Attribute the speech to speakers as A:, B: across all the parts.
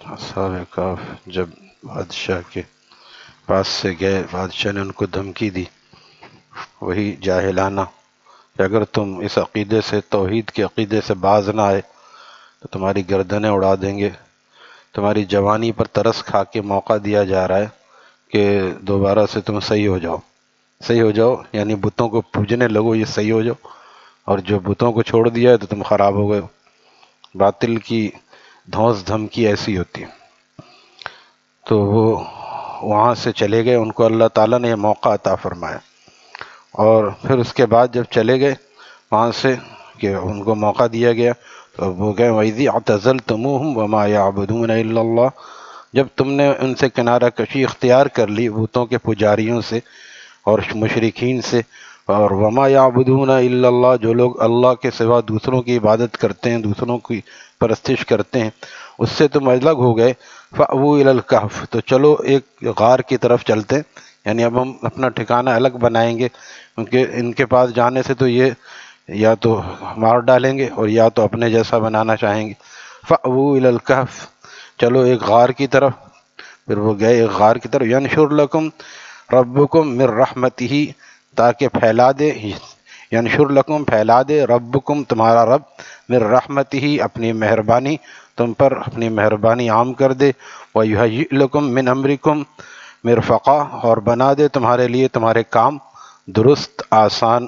A: اصحاب کہف جب بادشاہ کے پاس سے گئے، بادشاہ نے ان کو دھمکی دی، وہی جاہلانہ، کہ اگر تم اس عقیدے سے، توحید کے عقیدے سے باز نہ آئے تو تمہاری گردنیں اڑا دیں گے، تمہاری جوانی پر ترس کھا کے موقع دیا جا رہا ہے کہ دوبارہ سے تم صحیح ہو جاؤ، صحیح ہو جاؤ، یعنی بتوں کو پوجنے لگو، یہ صحیح ہو جاؤ، اور جو بتوں کو چھوڑ دیا ہے تو تم خراب ہو گئے ہو۔ باطل کی دھونس دھمکی ایسی ہوتی ہے۔ تو وہ وہاں سے چلے گئے، ان کو اللہ تعالیٰ نے یہ موقع عطا فرمایا، اور پھر اس کے بعد جب چلے گئے وہاں سے، کہ ان کو موقع دیا گیا، تو وہ گئے وَإِذِ اعْتَزَلْتُمُوهُمْ وَمَا يَعْبُدُونَ إِلَّا اللَّهَ، جب تم نے ان سے کنارہ کشی اختیار کر لی بتوں کے پجاریوں سے اور مشرکین سے، اور وما یعبدون الا اللہ، جو لوگ اللہ کے سوا دوسروں کی عبادت کرتے ہیں، دوسروں کی پرستش کرتے ہیں، اس سے تم الگ ہو گئے، فأووا الی الکہف، تو چلو ایک غار کی طرف چلتے ہیں، یعنی اب ہم اپنا ٹھکانہ الگ بنائیں گے، کیونکہ ان کے پاس جانے سے تو یہ یا تو مار ڈالیں گے اور یا تو اپنے جیسا بنانا چاہیں گے۔ فأووا الی الکہف، چلو ایک غار کی طرف، پھر وہ گئے ایک غار کی طرف، ینشر لکم ربکم من رحمتہ، تاکہ پھیلا دے، ینشر لکم پھیلا دے، ربکم تمہارا رب، من رحمتہ اپنی مہربانی تم پر، اپنی مہربانی عام کر دے، ویہیئ لکم من امرکم مرفقا، اور بنا دے تمہارے لیے تمہارے کام درست آسان۔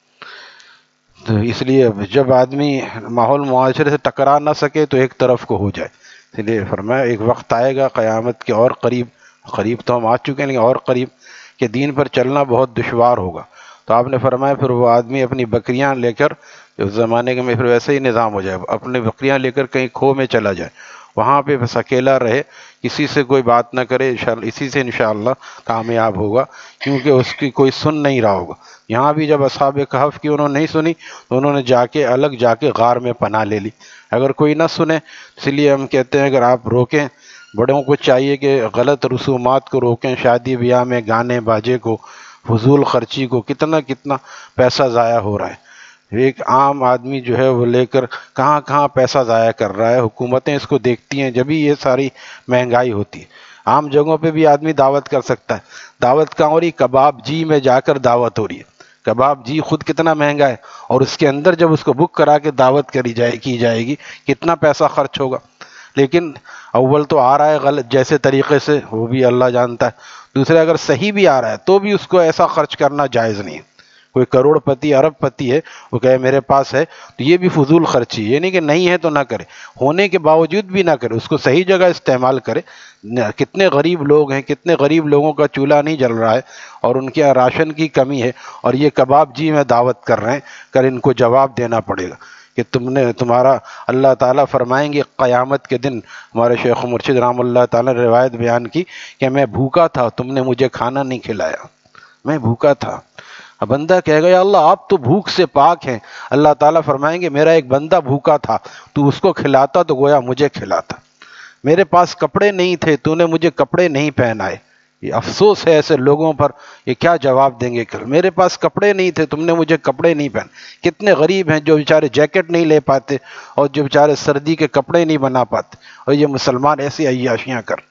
A: تو اس لیے جب آدمی ماحول معاشرے سے ٹکرا نہ سکے تو ایک طرف کو ہو جائے، اس لیے فرمایا ایک وقت آئے گا قیامت کے اور قریب، قریب تو ہم آ چکے ہیں لیکن اور قریب، کہ دین پر چلنا بہت دشوار ہوگا۔ تو آپ نے فرمایا پھر وہ آدمی اپنی بکریاں لے کر، اس زمانے میں پھر ویسے ہی نظام ہو جائے، اپنی بکریاں لے کر کہیں کھو میں چلا جائے، وہاں پہ بس اکیلا رہے، کسی سے کوئی بات نہ کرے، اسی سے انشاءاللہ کامیاب ہوگا، کیونکہ اس کی کوئی سن نہیں رہا ہوگا۔ یہاں بھی جب اصحاب کہف کی انہوں نے نہیں سنی تو انہوں نے جا کے الگ جا کے غار میں پناہ لے لی۔ اگر کوئی نہ سنے، اس لیے ہم کہتے ہیں اگر آپ روکیں، بڑوں کو چاہیے کہ غلط رسومات کو روکیں، شادی بیاہ میں گانے باجے کو، فضول خرچی کو، کتنا کتنا پیسہ ضائع ہو رہا ہے، ایک عام آدمی جو ہے وہ لے کر کہاں کہاں پیسہ ضائع کر رہا ہے، حکومتیں اس کو دیکھتی ہیں، جبھی یہ ساری مہنگائی ہوتی ہے۔ عام جگہوں پہ بھی آدمی دعوت کر سکتا ہے، دعوت کہاں ہو رہی؟ کباب جی میں جا کر دعوت ہو رہی ہے۔ کباب جی خود کتنا مہنگا ہے، اور اس کے اندر جب اس کو بک کرا کے دعوت کی جائے گی، کتنا پیسہ خرچ ہوگا۔ لیکن اول تو آ رہا ہے غلط جیسے طریقے سے، وہ بھی اللہ جانتا ہے، دوسرے اگر صحیح بھی آ رہا ہے تو بھی اس کو ایسا خرچ کرنا جائز نہیں ہے۔ کوئی کروڑ پتی ارب پتی ہے، وہ کہے میرے پاس ہے، تو یہ بھی فضول خرچی، یہ نہیں کہ نہیں ہے تو نہ کرے، ہونے کے باوجود بھی نہ کرے، اس کو صحیح جگہ استعمال کرے۔ کتنے غریب لوگ ہیں، کتنے غریب لوگوں کا چولہا نہیں جل رہا ہے اور ان کے یہاں راشن کی کمی ہے، اور یہ کباب جی میں دعوت کر رہے ہیں، کر ان کو جواب دینا پڑے گا کہ تمہارا اللہ تعالیٰ فرمائیں گے قیامت کے دن، ہمارے شیخ مرشد رحمہ اللہ تعالیٰ نے روایت بیان کی کہ میں بھوکا تھا، تم نے مجھے کھانا نہیں کھلایا، میں بھوکا تھا۔ اب بندہ کہے گا یا اللہ آپ تو بھوک سے پاک ہیں، اللہ تعالیٰ فرمائیں گے میرا ایک بندہ بھوکا تھا، تو اس کو کھلاتا تو گویا مجھے کھلاتا۔ میرے پاس کپڑے نہیں تھے، تو نے مجھے کپڑے نہیں پہنائے۔ یہ افسوس ہے ایسے لوگوں پر، یہ کیا جواب دیں گے کل؟ میرے پاس کپڑے نہیں تھے، تم نے مجھے کپڑے نہیں پہنے۔ کتنے غریب ہیں جو بیچارے جیکٹ نہیں لے پاتے، اور جو بیچارے سردی کے کپڑے نہیں بنا پاتے، اور یہ مسلمان ایسی عیاشیاں کر،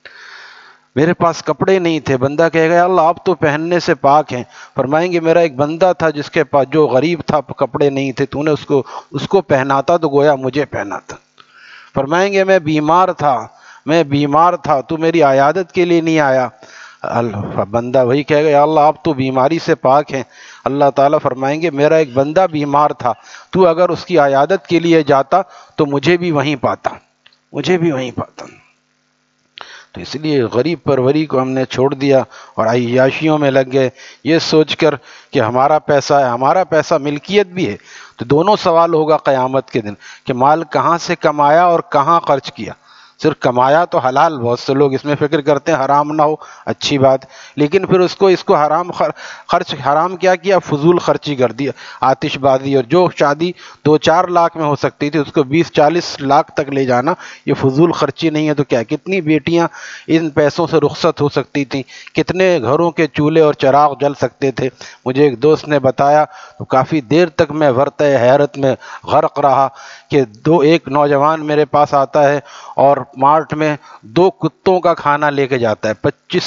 A: میرے پاس کپڑے نہیں تھے۔ بندہ کہے گا یا اللہ آپ تو پہننے سے پاک ہیں، فرمائیں گے میرا ایک بندہ تھا جس کے پاس، جو غریب تھا، کپڑے نہیں تھے، تو نے اس کو پہناتا تو گویا مجھے پہناتا۔ فرمائیں گے میں بیمار تھا، میں بیمار تھا، تو میری عیادت کے لیے نہیں آیا۔ بندہ وہی کہے گا یا اللہ آپ تو بیماری سے پاک ہیں، اللہ تعالیٰ فرمائیں گے میرا ایک بندہ بیمار تھا، تو اگر اس کی عیادت کے لیے جاتا تو مجھے بھی وہیں پاتا، مجھے بھی وہیں پاتا۔ تو اس لیے غریب پروری کو ہم نے چھوڑ دیا اور عیاشیوں میں لگ گئے، یہ سوچ کر کہ ہمارا پیسہ ہے، ہمارا پیسہ ملکیت بھی ہے۔ تو دونوں سوال ہوگا قیامت کے دن کہ مال کہاں سے کمایا اور کہاں خرچ کیا۔ صرف کمایا تو حلال، بہت سے لوگ اس میں فکر کرتے ہیں حرام نہ ہو، اچھی بات، لیکن پھر اس کو حرام خرچ، حرام کیا کیا؟ فضول خرچی کر دیا، آتش بازی، اور جو شادی 2-4 لاکھ میں ہو سکتی تھی اس کو 20-40 لاکھ تک لے جانا، یہ فضول خرچی نہیں ہے تو کیا؟ کتنی بیٹیاں ان پیسوں سے رخصت ہو سکتی تھیں، کتنے گھروں کے چولہے اور چراغ جل سکتے تھے۔ مجھے ایک دوست نے بتایا تو کافی دیر تک میں ورطۂ حیرت میں غرق رہا کہ ایک نوجوان میرے پاس آتا ہے اور مارٹ میں 2 کتوں کا کھانا لے کے جاتا ہے،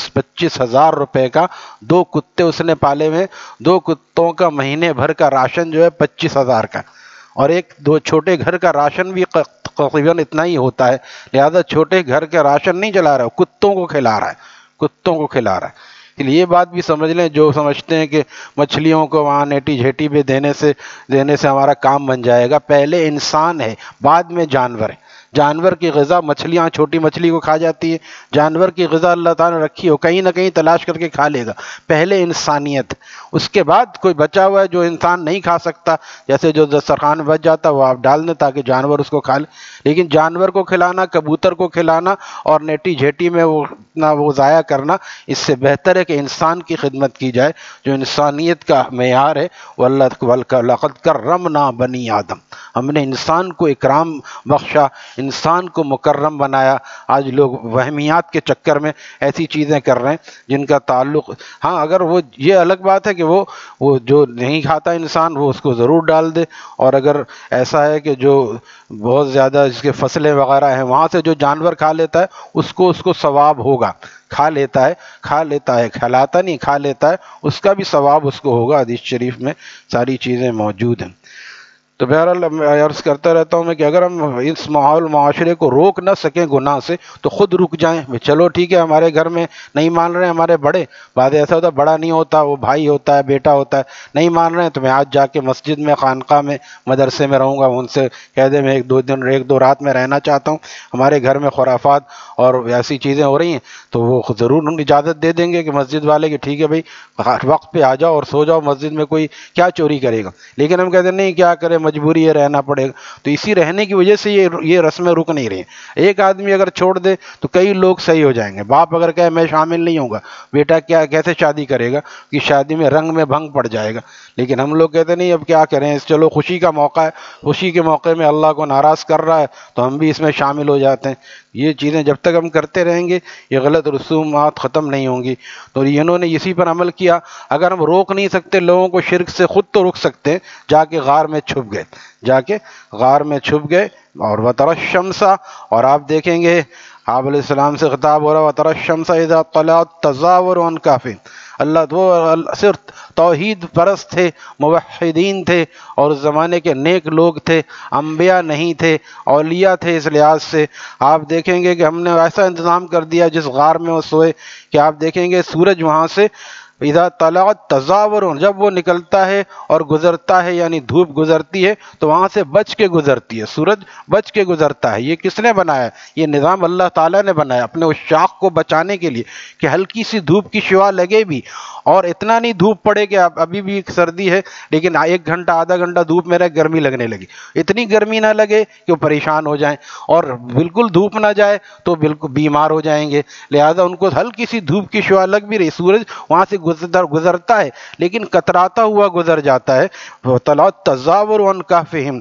A: 25,000 روپے کا 2 کتے اس نے پالے ہوئے، 2 کتوں کا مہینے بھر کا راشن جو ہے 25,000 کا، اور 2 چھوٹے گھر کا راشن بھی تقریباً اتنا ہی ہوتا ہے، لہذا چھوٹے گھر کا راشن نہیں چلا رہا، کتوں کو کھلا رہا ہے، کتوں کو کھلا رہا ہے۔ یہ بات بھی سمجھ لیں، جو سمجھتے ہیں کہ مچھلیوں کو وہاں نیٹی جھیٹی پہ دینے سے ہمارا کام بن جائے گا، پہلے انسان ہے بعد میں جانور ہے۔ جانور کی غذا مچھلیاں چھوٹی مچھلی کو کھا جاتی ہے، جانور کی غذا اللہ تعالیٰ نے رکھی ہو کہیں نہ کہیں تلاش کر کے کھا لے گا، پہلے انسانیت، اس کے بعد کوئی بچا ہوا ہے جو انسان نہیں کھا سکتا، جیسے جو دسترخوان بچ جاتا وہ آپ ڈال دیں تاکہ جانور اس کو کھا لے، لیکن جانور کو کھلانا، کبوتر کو کھلانا اور نیٹی جھیٹی میں وہ ضائع کرنا، اس سے بہتر ہے کہ انسان کی خدمت کی جائے، جو انسانیت کا معیار ہے۔ وَلَقَدْ كَرَّمْنَا بَنِي آدم، ہم نے انسان کو اکرام بخشا، انسان کو مکرم بنایا۔ آج لوگ وہمیات کے چکر میں ایسی چیزیں کر رہے ہیں جن کا تعلق، ہاں اگر وہ، یہ الگ بات ہے کہ وہ جو نہیں کھاتا انسان وہ اس کو ضرور ڈال دے، اور اگر ایسا ہے کہ جو بہت زیادہ جس کے فصلیں وغیرہ ہیں وہاں سے جو جانور کھا لیتا ہے اس کو ثواب ہوگا، کھا لیتا ہے، کھلاتا نہیں، کھا لیتا ہے، اس کا بھی ثواب اس کو ہوگا، حدیث شریف میں ساری چیزیں موجود ہیں۔ تو بہرحال میں عرض کرتا رہتا ہوں میں کہ اگر ہم اس معاشرے کو روک نہ سکیں گناہ سے تو خود رک جائیں، چلو ٹھیک ہے ہمارے گھر میں نہیں مان رہے ہمارے بڑے، بعد ایسا ہوتا ہے بڑا نہیں ہوتا، وہ بھائی ہوتا ہے، بیٹا ہوتا ہے، نہیں مان رہے ہیں تو میں آج جا کے مسجد میں، خانقاہ میں، مدرسے میں رہوں گا، ان سے کہہ دیں میں 1-2 رات میں رہنا چاہتا ہوں، ہمارے گھر میں خرافات اور ایسی چیزیں ہو رہی ہیں، تو وہ ضرور اجازت دے دیں گے کہ مسجد والے کہ ٹھیک ہے بھائی وقت پہ آ جاؤ اور سو جاؤ مسجد میں، کوئی کیا چوری کرے گا، لیکن ہم کہتے ہیں نہیں کیا کرے، مجبوری ہے، رہنا پڑے گا، تو اسی رہنے کی وجہ سے یہ رسمیں رک نہیں رہی ہیں۔ ایک آدمی اگر چھوڑ دے تو کئی لوگ صحیح ہو جائیں گے، باپ اگر کہے میں شامل نہیں ہوں گا، بیٹا کیسے شادی کرے گا، کہ شادی میں رنگ میں بھنگ پڑ جائے گا، لیکن ہم لوگ کہتے نہیں اب کیا کریں، چلو خوشی کا موقع ہے، خوشی کے موقع میں اللہ کو ناراض کر رہا ہے تو ہم بھی اس میں شامل ہو جاتے ہیں۔ یہ چیزیں جب تک ہم کرتے رہیں گے یہ غلط رسومات ختم نہیں ہوں گی، تو انہوں نے اسی پر عمل کیا۔ اگر ہم روک نہیں سکتے لوگوں کو شرک سے، خود تو روک سکتے ہیں، جا کے غار میں چھپ گئے، اور وَتَرَى الشَّمْسَ، اور آپ دیکھیں گے آپ علیہ السلام سے خطاب ہو رہا ہے وَتَرَى الشَّمْسَ إِذَا طَلَعَتْ تَزَاوَرُ عَنْ كَهْفِهِمْ، اللہ وہ صرف توحید پرست تھے، موحدین تھے، اور اس زمانے کے نیک لوگ تھے، انبیاء نہیں تھے، اولیاء تھے، اس لحاظ سے آپ دیکھیں گے کہ ہم نے ایسا انتظام کر دیا جس غار میں وہ سوئے کہ آپ دیکھیں گے سورج وہاں سے اذا طلعت تزاور، جب وہ نکلتا ہے اور گزرتا ہے، یعنی دھوپ گزرتی ہے تو وہاں سے بچ کے گزرتی ہے، سورج بچ کے گزرتا ہے۔ یہ کس نے بنایا؟ یہ نظام اللہ تعالیٰ نے بنایا اپنے اس شاخ کو بچانے کے لیے کہ ہلکی سی دھوپ کی شعاع لگے بھی، اور اتنا نہیں دھوپ پڑے کہ ابھی بھی سردی ہے لیکن 1 گھنٹہ آدھا گھنٹہ دھوپ میں رہ گرمی لگنے لگی، اتنی گرمی نہ لگے کہ وہ پریشان ہو جائیں، اور بالکل دھوپ نہ جائے تو بالکل بیمار ہو جائیں گے، لہذا ان کو ہلکی سی دھوپ کی شعاع لگ بھی رہی، سورج وہاں سے گزرتا ہے لیکن کتراتا ہوا گزر جاتا ہے، طلعت تزاور عن کہفہم،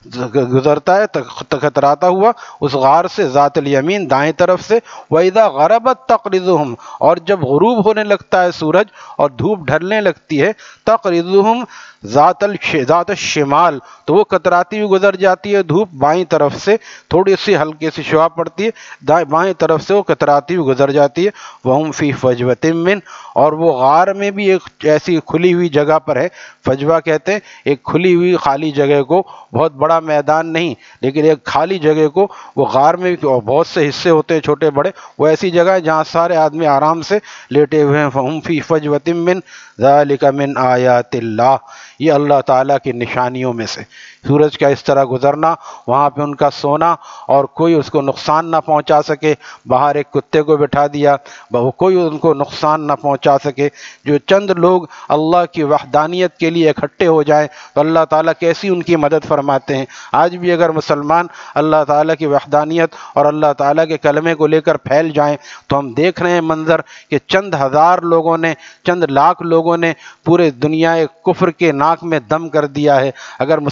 A: گزرتا ہے کتراتا ہوا اس غار سے، ذات الیمین دائیں طرف سے، وَإِذَا غَرَبَتْ تَقْرِضُهُمْ، اور جب غروب ہونے لگتا ہے سورج اور دھوپ ڈھلنے لگتی ہے، تقرضهم ذات الشمال، تو وہ کتراتی ہوئی گزر جاتی ہے دھوپ بائیں طرف سے، تھوڑی سی ہلکی سی شعاع پڑتی ہے بائیں طرف سے، وہ کتراتی ہوئی گزر جاتی ہے، وَهُمْ فِي فَجْوَةٍ مِّنْ، اور وہ غار میں بھی ایک ایسی کھلی ہوئی جگہ پر ہے، فجوہ کہتے ہیں ایک کھلی ہوئی خالی جگہ کو، بہت بڑا میدان نہیں لیکن ایک خالی جگہ کو، وہ غار میں بہت سے حصے ہوتے ہیں چھوٹے بڑے، وہ ایسی جگہ ہے جہاں سارے آدمی آرام سے لیٹے ہوئے ہیں، فَهُمْ فِي فَجْوَةٍ مِّنْ ذَلِكَ مِنْ آیَاتِ اللَّهِ، یہ اللہ تعالیٰ کی نشانیوں میں سے، سورج کا اس طرح گزرنا، وہاں پہ ان کا سونا، اور کوئی اس کو نقصان نہ پہنچا سکے، باہر ایک کتے کو بٹھا دیا کوئی ان کو نقصان نہ پہنچا سکے، جو چند لوگ اللہ کی وحدانیت کے لیے اکٹھے ہو جائیں تو اللہ تعالیٰ کیسی ان کی مدد فرماتے ہیں۔ آج بھی اگر مسلمان اللہ تعالیٰ کی وحدانیت اور اللہ تعالیٰ کے کلمے کو لے کر پھیل جائیں تو ہم دیکھ رہے ہیں منظر کہ چند ہزار لوگوں نے، چند لاکھ لوگوں نے پورے دنیا کفر کے ناک میں دم کر دیا ہے۔ اگر مسلمان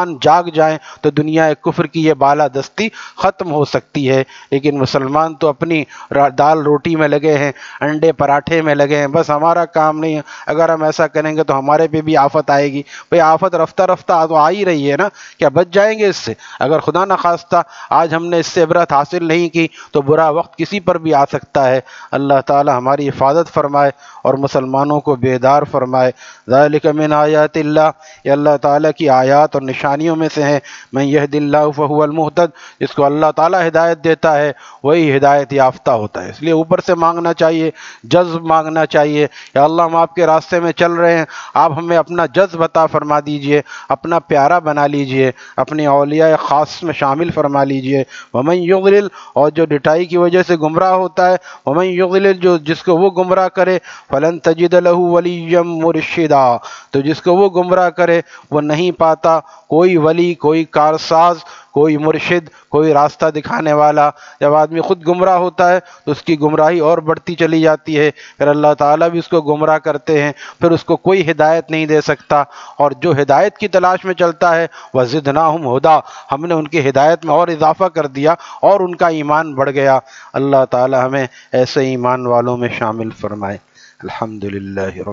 A: مسلمان جاگ جائیں تو دنیا کفر کی یہ بالادستی ختم ہو سکتی ہے، لیکن مسلمان تو اپنی دال روٹی میں لگے ہیں، انڈے پراٹھے میں لگے ہیں، بس ہمارا کام نہیں ہے، اگر ہم ایسا کریں گے تو ہمارے پہ بھی آفت آئے گی۔ بھئی آفت رفتہ رفتہ تو آ ہی رہی ہے نا، کیا بچ جائیں گے اس سے؟ اگر خدا نخواستہ آج ہم نے اس سے عبرت حاصل نہیں کی تو برا وقت کسی پر بھی آ سکتا ہے۔ اللہ تعالی ہماری حفاظت فرمائے اور مسلمانوں کو بیدار فرمائے۔ ذالک من آیات اللہ، یہ اللہ تعالیٰ کی آیات اور نشانیوں میں سے ہیں۔ من یہد اللہ فہو المہتد، جس کو اللہ تعالیٰ ہدایت دیتا ہے وہی ہدایت یافتہ ہوتا ہے۔ اس لیے اوپر سے مانگنا چاہیے، جذب مانگنا چاہیے، یا اللہ ہم آپ کے راستے میں چل رہے ہیں، آپ ہمیں اپنا جذب عطا فرما دیجئے، اپنا پیارا بنا لیجئے، اپنے اولیاء خاص میں شامل فرما لیجئے۔ ومن یضلل، اور جو ڈٹائی کی وجہ سے گمراہ ہوتا ہے، ومن یضلل، جو جس کو وہ گمراہ کرے، فلن تجد له ولیا مرشدا، تو جس کو وہ گمراہ کرے وہ نہیں پاتا کوئی ولی، کوئی کارساز، کوئی مرشد، کوئی راستہ دکھانے والا۔ جب آدمی خود گمراہ ہوتا ہے تو اس کی گمراہی اور بڑھتی چلی جاتی ہے، پھر اللہ تعالیٰ بھی اس کو گمراہ کرتے ہیں، پھر اس کو کوئی ہدایت نہیں دے سکتا۔ اور جو ہدایت کی تلاش میں چلتا ہے وَزِدْنَاهُمْ هُدًى، ہم نے ان کی ہدایت میں اور اضافہ کر دیا اور ان کا ایمان بڑھ گیا۔ اللہ تعالیٰ ہمیں ایسے ایمان والوں میں شامل فرمائے۔ الحمدللہ رب